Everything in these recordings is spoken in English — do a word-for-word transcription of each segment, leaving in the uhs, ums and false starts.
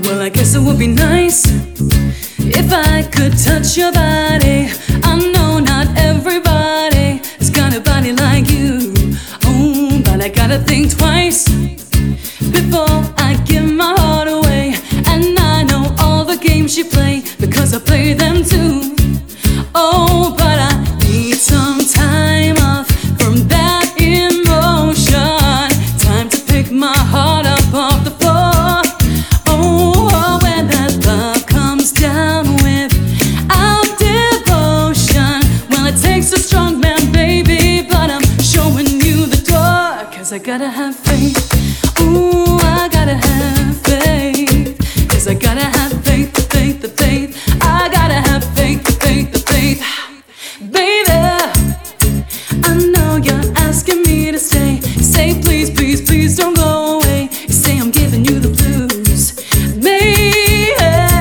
Well, I guess it would be nice if I could touch your body. I know not everybody has got a body like you. Oh, but I gotta think twice before I give my heart away. And I know all the games you play because I play them too. Oh, but I need some time off from that emotion. Time to pick my heart up off the floor. Oh, when that love comes down without devotion. Well, it takes a strong man, baby, but I'm showing you the door. Cause I gotta have faith. Ooh, I gotta have faith. Cause I gotta have faith, the faith, the faith. I gotta have faith, the faith, the faith. Baby, I know you're asking me to stay. Say please, please, please don't go away. You say I'm giving you the blues. Baby,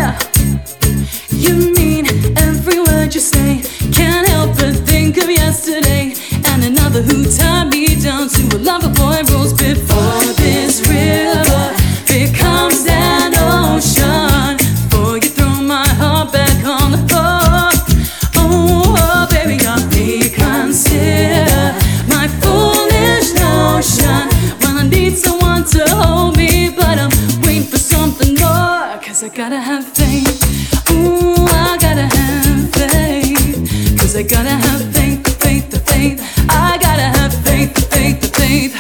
you mean every word you say. Can't help but think of yesterday and another who tied me down to a lover boy rules. Before this river becomes an ocean, before you throw my heart back on the floor. Oh, oh baby, I'll reconsider my foolish notion. Well, I need someone to hold me, but I'm waiting for something more. Cause I gotta have faith. Ooh, I gotta have faith. Cause I gotta have faith, the faith, the faith. I gotta have faith, the faith, the faith.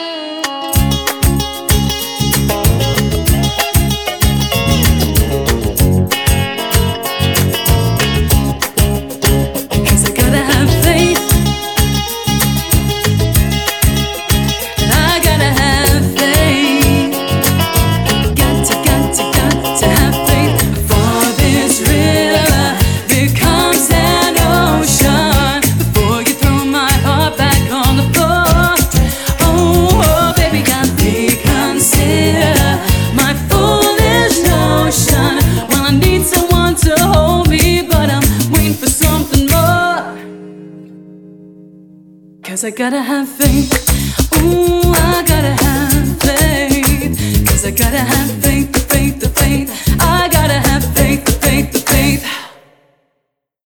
Cause I gotta have faith. Ooh, I gotta have faith. Cause I gotta have faith, the faith, the faith. I gotta have faith, the faith, the faith.